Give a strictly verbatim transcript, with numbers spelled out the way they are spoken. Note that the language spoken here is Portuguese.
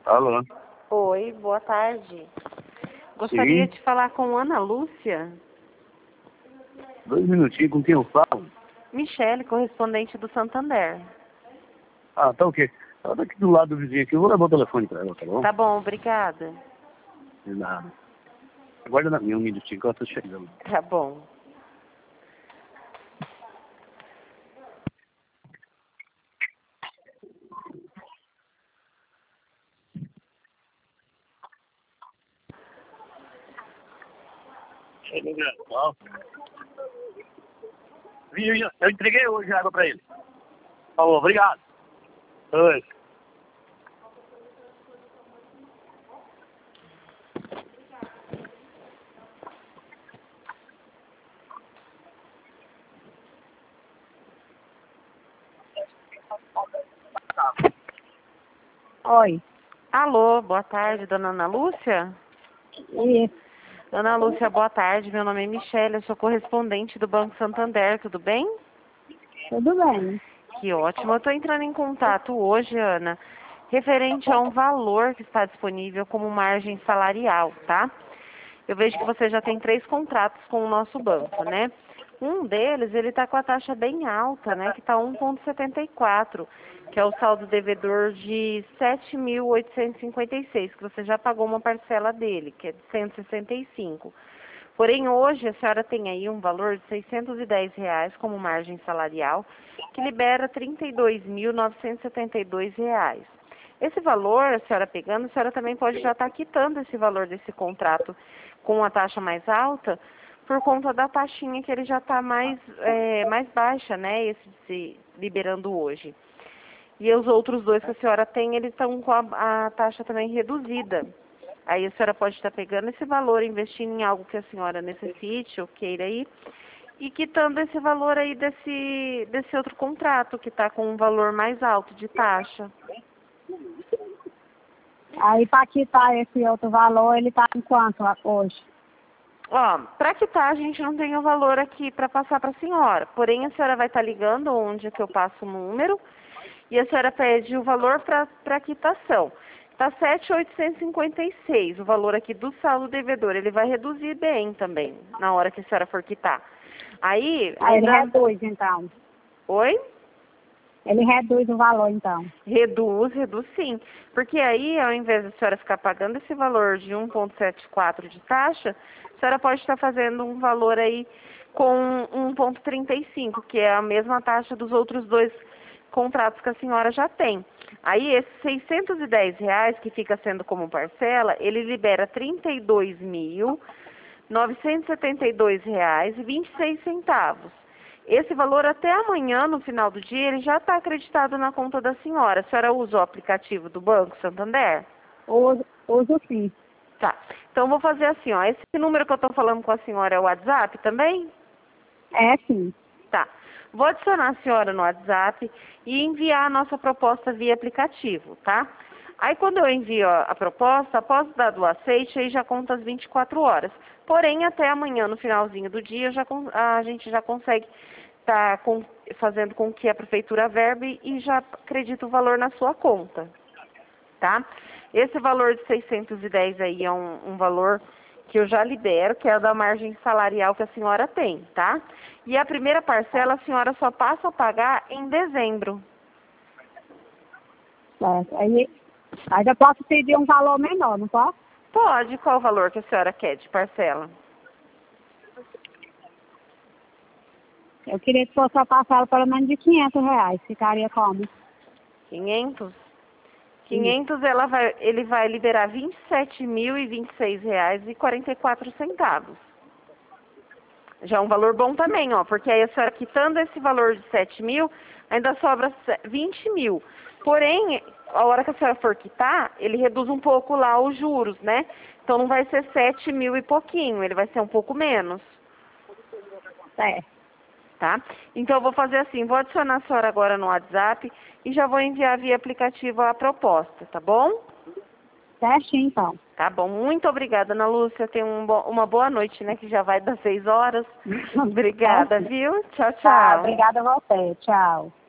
Alô? Oi, boa tarde. Gostaria Sim. de falar com Ana Lúcia. Dois minutinhos, com quem eu falo? Michele, correspondente do Santander. Ah, tá ok. Ela tá aqui do lado do vizinho aqui, eu vou levar o telefone pra ela, tá bom? Tá bom, obrigada. De nada. Aguarda na minha um minutinho que ela tá chegando. Tá bom. Ó. Viu, eu entreguei hoje a água pra ele. Falou, obrigado. Oi. Oi. Alô, boa tarde, dona Ana Lúcia? Isso. Dona Lúcia, boa tarde. Meu nome é Michele, eu sou correspondente do Banco Santander, tudo bem? Tudo bem. Que ótimo. Eu estou entrando em contato hoje, Ana, referente a um valor que está disponível como margem salarial, tá? Eu vejo que você já tem três contratos com o nosso banco, né? Um deles, ele está com a taxa bem alta, né? Que está um vírgula setenta e quatro, que é o saldo devedor de sete mil oitocentos e cinquenta e seis, que você já pagou uma parcela dele, que é de cento e sessenta e cinco. Porém, hoje a senhora tem aí um valor de seiscentos e dez reais como margem salarial, que libera trinta e dois mil novecentos e setenta e dois reais. Esse valor, a senhora pegando, a senhora também pode já estar quitando esse valor desse contrato com a taxa mais alta, por conta da taxinha que ele já está mais, é, mais baixa, né, esse se liberando hoje. E os outros dois que a senhora tem, eles estão com a, a taxa também reduzida. Aí a senhora pode estar pegando esse valor, investindo em algo que a senhora necessite ou queira aí, e quitando esse valor aí desse, desse outro contrato, que está com um valor mais alto de taxa. Aí para quitar esse outro valor, ele está em quanto hoje? Ó, para quitar a gente não tem o valor aqui para passar para a senhora, porém a senhora vai estar ligando onde que eu passo o número e a senhora pede o valor para quitação. Está sete mil oitocentos e cinquenta e seis o valor aqui do saldo devedor, ele vai reduzir bem também na hora que a senhora for quitar. Aí, Aí ainda... ele reduz então. Oi? Ele reduz o valor então. Reduz, reduz sim. Porque aí, ao invés da senhora ficar pagando esse valor de um vírgula setenta e quatro de taxa, a senhora pode estar fazendo um valor aí com um vírgula trinta e cinco, que é a mesma taxa dos outros dois contratos que a senhora já tem. Aí, esses seiscentos e dez reais que fica sendo como parcela, ele libera trinta e dois mil novecentos e setenta e dois reais e vinte e seis centavos. Esse valor até amanhã, no final do dia, ele já está acreditado na conta da senhora. A senhora usa o aplicativo do Banco Santander? Uso, uso sim. Tá. Então, vou fazer assim, ó. Esse número que eu estou falando com a senhora é o WhatsApp também? É sim. Tá. Vou adicionar a senhora no WhatsApp e enviar a nossa proposta via aplicativo, tá? Aí, quando eu envio a, a proposta, após dar o aceite, aí já conta as vinte e quatro horas. Porém, até amanhã, no finalzinho do dia, já, a gente já consegue estar tá fazendo com que a prefeitura verbe e já acredita o valor na sua conta, tá? Esse valor de seiscentos e dez aí é um, um valor que eu já libero, que é da margem salarial que a senhora tem, tá? E a primeira parcela a senhora só passa a pagar em dezembro. Certo. Aí, aí eu posso pedir um valor menor, não posso? Pode. Qual o valor que a senhora quer de parcela? Eu queria que fosse a parcela pelo menos de quinhentos reais. Ficaria como? quinhentos? Sim. quinhentos ela vai, ele vai liberar vinte e sete mil e vinte e seis reais e quarenta e quatro centavos. Já é um valor bom também, ó, porque aí a senhora quitando esse valor de sete mil, ainda sobra vinte mil. Porém, a hora que a senhora for quitar, ele reduz um pouco lá os juros, né? Então não vai ser sete mil e pouquinho, ele vai ser um pouco menos. Certo. Tá? Então eu vou fazer assim, vou adicionar a senhora agora no WhatsApp e já vou enviar via aplicativo a proposta, tá bom? Certinho então. Tá bom, muito obrigada, Ana Lúcia. Tenha um bo uma boa noite, né? Que já vai das seis horas. Obrigada, viu? Tchau, tchau. Tá, obrigada a você. Tchau.